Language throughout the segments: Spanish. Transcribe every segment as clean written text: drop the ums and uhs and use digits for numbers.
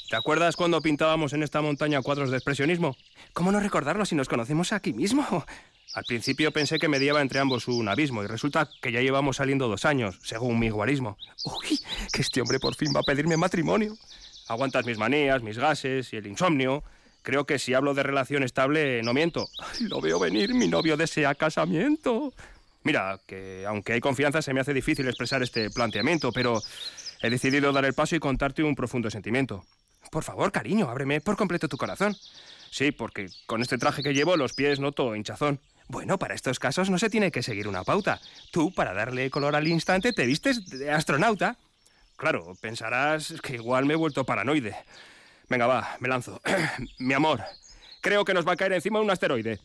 ¿Te acuerdas cuando pintábamos en esta montaña cuadros de expresionismo? ¿Cómo no recordarlo si nos conocemos aquí mismo? Al principio pensé que mediaba entre ambos un abismo y resulta que ya llevamos saliendo 2 años, según mi guarismo. Uy, que este hombre por fin va a pedirme matrimonio. Aguantas mis manías, mis gases y el insomnio. Creo que si hablo de relación estable, no miento. Ay, lo veo venir, mi novio desea casamiento. Mira, que aunque hay confianza se me hace difícil expresar este planteamiento, pero he decidido dar el paso y contarte un profundo sentimiento. Por favor, cariño, ábreme por completo tu corazón. Sí, porque con este traje que llevo los pies noto hinchazón. Bueno, para estos casos no se tiene que seguir una pauta. Tú, para darle color al instante, te vistes de astronauta. Claro, pensarás que igual me he vuelto paranoide. Venga, va, me lanzo. Mi amor, creo que nos va a caer encima un asteroide.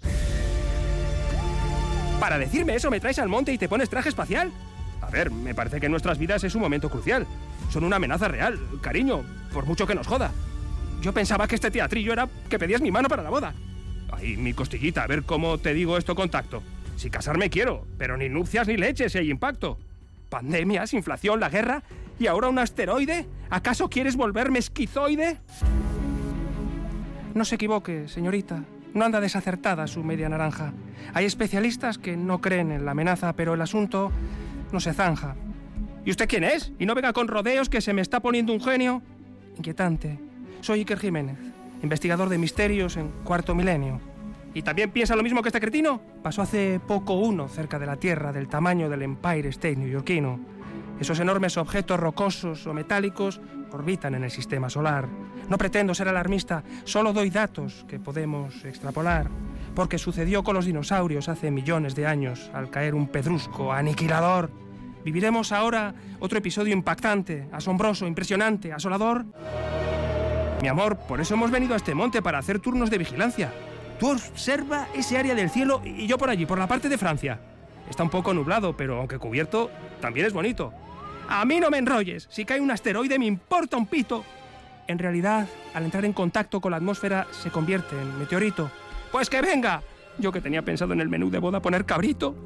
¿Para decirme eso me traes al monte y te pones traje espacial? A ver, me parece que en nuestras vidas es un momento crucial. Son una amenaza real, cariño, por mucho que nos joda. Yo pensaba que este teatrillo era que pedías mi mano para la boda. Ay, mi costillita, a ver cómo te digo esto con tacto. Si casarme quiero, pero ni nupcias ni leches si hay impacto. Pandemias, inflación, la guerra y ahora un asteroide. ¿Acaso quieres volverme esquizoide? No se equivoque, señorita. No anda desacertada su media naranja. Hay especialistas que no creen en la amenaza, pero el asunto no se zanja. ¿Y usted quién es? Y no venga con rodeos que se me está poniendo un genio. Inquietante. Soy Iker Jiménez, investigador de misterios en Cuarto Milenio. ¿Y también piensa lo mismo que este cretino? Pasó hace poco uno cerca de la Tierra del tamaño del Empire State neoyorquino. Esos enormes objetos rocosos o metálicos orbitan en el sistema solar. No pretendo ser alarmista, solo doy datos que podemos extrapolar. Porque sucedió con los dinosaurios hace millones de años, al caer un pedrusco aniquilador. ¿Viviremos ahora otro episodio impactante, asombroso, impresionante, asolador? Mi amor, por eso hemos venido a este monte, para hacer turnos de vigilancia. Tú observa ese área del cielo y yo por allí, por la parte de Francia. Está un poco nublado, pero aunque cubierto, también es bonito. A mí no me enrolles. Si cae un asteroide me importa un pito. En realidad, al entrar en contacto con la atmósfera, se convierte en meteorito. ¡Pues que venga! Yo que tenía pensado en el menú de boda poner cabrito.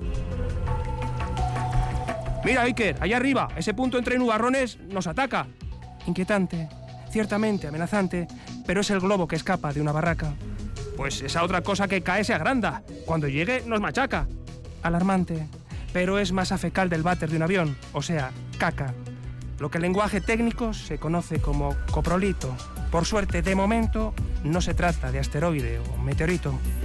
Mira, Iker, allá arriba, ese punto entre nubarrones nos ataca. Inquietante, ciertamente amenazante, pero es el globo que escapa de una barraca. Pues esa otra cosa que cae se agranda. Cuando llegue nos machaca. Alarmante, pero es masa fecal del váter de un avión, o sea, caca. Lo que en lenguaje técnico se conoce como coprolito. Por suerte, de momento, no se trata de asteroide o meteorito.